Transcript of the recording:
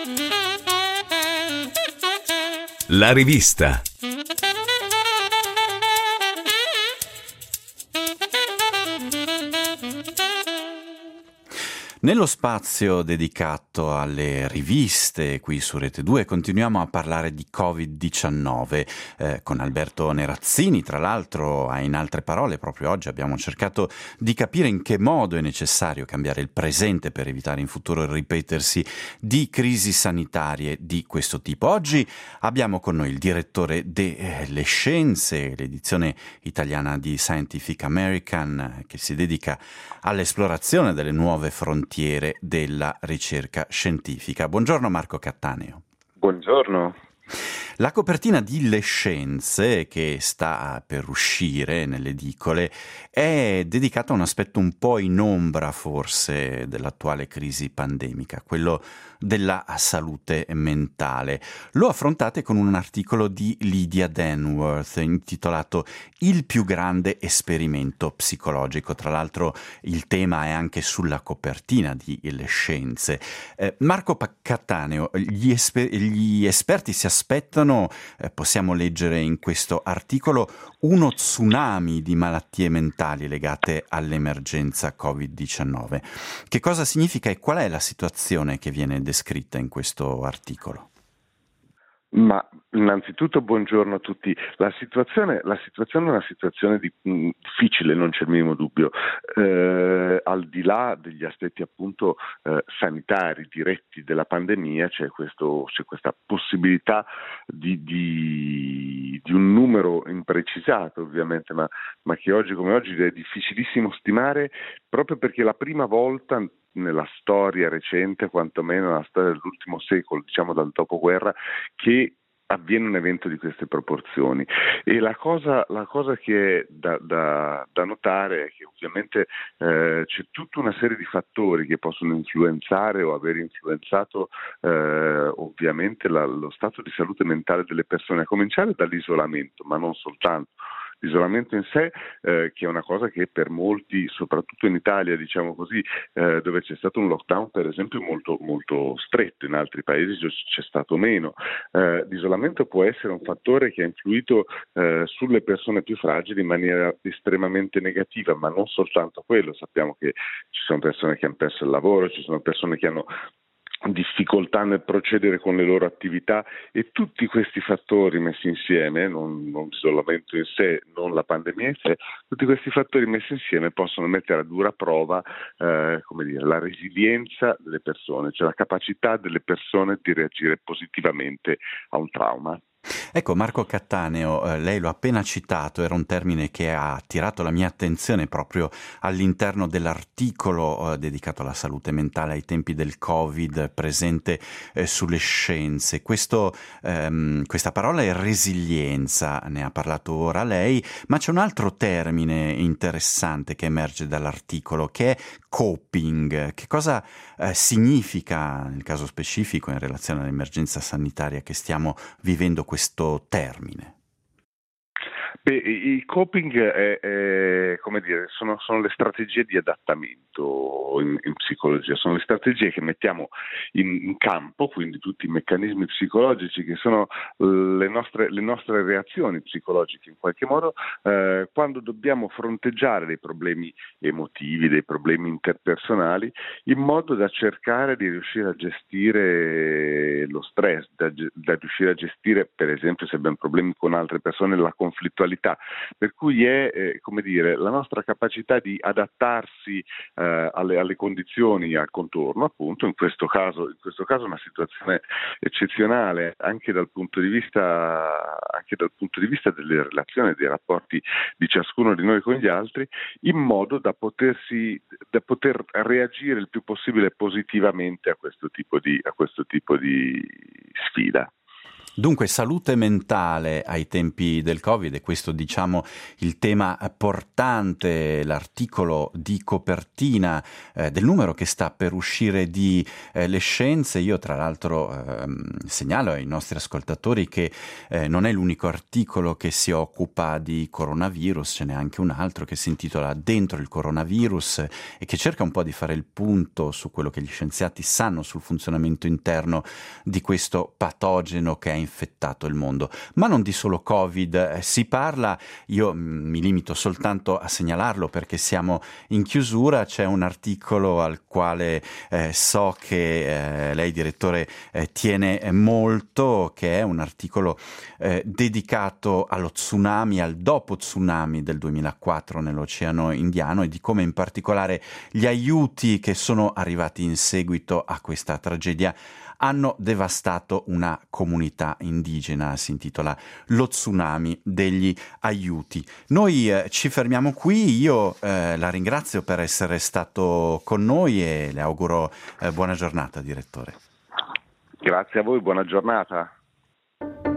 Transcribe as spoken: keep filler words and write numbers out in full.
La rivista. Nello spazio dedicato alle riviste qui su Rete due continuiamo a parlare di covid diciannove eh, con Alberto Nerazzini. Tra l'altro, in altre parole, proprio oggi abbiamo cercato di capire in che modo è necessario cambiare il presente per evitare in futuro il ripetersi di crisi sanitarie di questo tipo. Oggi abbiamo con noi il direttore delle Scienze, l'edizione italiana di Scientific American, che si dedica all'esplorazione delle nuove frontiere della ricerca scientifica. Buongiorno Marco Cattaneo. Buongiorno. La copertina di Le Scienze, che sta per uscire nelle edicole, è dedicata a un aspetto un po' in ombra forse dell'attuale crisi pandemica, quello della salute mentale. Lo affrontate con un articolo di Lydia Denworth intitolato Il più grande esperimento psicologico. Tra l'altro il tema è anche sulla copertina di Le Scienze. Eh, Marco Cattaneo, gli, esper- gli esperti si aspettano, eh, possiamo leggere in questo articolo, uno tsunami di malattie mentali legate all'emergenza covid diciannove. Che cosa significa e qual è la situazione che viene descritta in questo articolo? Ma innanzitutto buongiorno a tutti. La situazione, la situazione è una situazione di, mh, difficile, non c'è il minimo dubbio. Eh, al di là degli aspetti appunto eh, sanitari diretti della pandemia, c'è, questo, c'è questa possibilità di, di, di un numero imprecisato ovviamente, ma, ma che oggi come oggi è difficilissimo stimare, proprio perché è la prima volta nella storia recente, quantomeno nella storia dell'ultimo secolo, diciamo dal dopoguerra, che avviene un evento di queste proporzioni. E la cosa, la cosa che è da, da, da notare è che ovviamente eh, c'è tutta una serie di fattori che possono influenzare o aver influenzato eh, ovviamente la, lo stato di salute mentale delle persone, a cominciare dall'isolamento, ma non soltanto. L'isolamento in sé, eh, che è una cosa che per molti, soprattutto in Italia, diciamo così, eh, dove c'è stato un lockdown per esempio molto, molto stretto, in altri paesi c'è stato meno. Eh, l'isolamento può essere un fattore che ha influito eh, sulle persone più fragili in maniera estremamente negativa, ma non soltanto quello. Sappiamo che ci sono persone che hanno perso il lavoro, ci sono persone che hanno difficoltà nel procedere con le loro attività, e tutti questi fattori messi insieme, non, non l'isolamento in sé, non la pandemia in sé, tutti questi fattori messi insieme possono mettere a dura prova eh, come dire, la resilienza delle persone, cioè la capacità delle persone di reagire positivamente a un trauma. Ecco, Marco Cattaneo, eh, lei lo ha appena citato, era un termine che ha attirato la mia attenzione proprio all'interno dell'articolo eh, dedicato alla salute mentale ai tempi del Covid, presente eh, sulle Scienze. Questo, ehm, questa parola è resilienza, ne ha parlato ora lei, ma c'è un altro termine interessante che emerge dall'articolo, che è coping. Che cosa eh, significa nel caso specifico in relazione all'emergenza sanitaria che stiamo vivendo questo termine? Beh, il coping è, è come dire, sono, sono le strategie di adattamento in, in psicologia, sono le strategie che mettiamo in, in campo, quindi tutti i meccanismi psicologici che sono le nostre, le nostre reazioni psicologiche in qualche modo, eh, quando dobbiamo fronteggiare dei problemi emotivi, dei problemi interpersonali, in modo da cercare di riuscire a gestire lo stress, da, da riuscire a gestire, per esempio, se abbiamo problemi con altre persone, la conflittualità. Per cui è eh, come dire, la nostra capacità di adattarsi eh, alle, alle condizioni, al contorno, appunto, in questo caso, in questo caso una situazione eccezionale anche dal punto di vista, anche dal punto di vista delle relazioni, dei rapporti di ciascuno di noi con gli altri, in modo da potersi, da poter reagire il più possibile positivamente a questo tipo di, a questo tipo di sfida. Dunque, salute mentale ai tempi del Covid, e questo diciamo il tema portante, l'articolo di copertina eh, del numero che sta per uscire di eh, Le Scienze. Io tra l'altro ehm, segnalo ai nostri ascoltatori che eh, non è l'unico articolo che si occupa di coronavirus, ce n'è anche un altro che si intitola Dentro il coronavirus e che cerca un po' di fare il punto su quello che gli scienziati sanno sul funzionamento interno di questo patogeno che è infettato il mondo. Ma non di solo Covid eh, si parla, io mm, mi limito soltanto a segnalarlo perché siamo in chiusura. C'è un articolo al quale eh, so che eh, lei, direttore, eh, tiene molto, che è un articolo eh, dedicato allo tsunami, al dopo tsunami del duemilaquattro nell'Oceano Indiano, e di come in particolare gli aiuti che sono arrivati in seguito a questa tragedia hanno devastato una comunità indigena. Si intitola Lo tsunami degli aiuti. Noi eh, ci fermiamo qui, io eh, la ringrazio per essere stato con noi e le auguro eh, buona giornata, direttore. Grazie a voi, buona giornata.